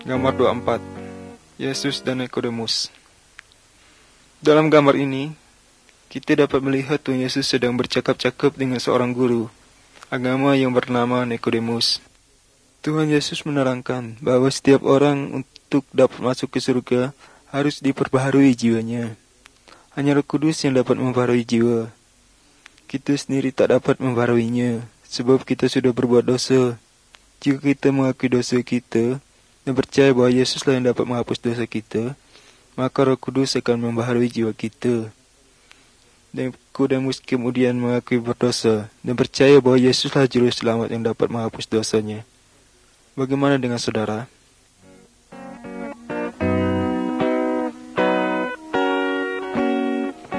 Gambar 24. Yesus dan Nikodemus. Dalam gambar ini, kita dapat melihat Tuhan Yesus sedang bercakap-cakap dengan seorang guru agama yang bernama Nikodemus. Tuhan Yesus menerangkan bahwa setiap orang untuk dapat masuk ke surga harus diperbaharui jiwanya. Hanya Roh Kudus yang dapat membaharui jiwa. Kita sendiri tak dapat membaharuinya, sebab kita sudah berbuat dosa. Jika kita mengakui dosa kita dan percaya bahwa Yesuslah yang dapat menghapus dosa kita, maka Roh Kudus akan membaharui jiwa kita. Dan Nikodemus kemudian mengakui berdosa dan percaya bahwa Yesuslah juru selamat yang dapat menghapus dosanya. Bagaimana dengan saudara?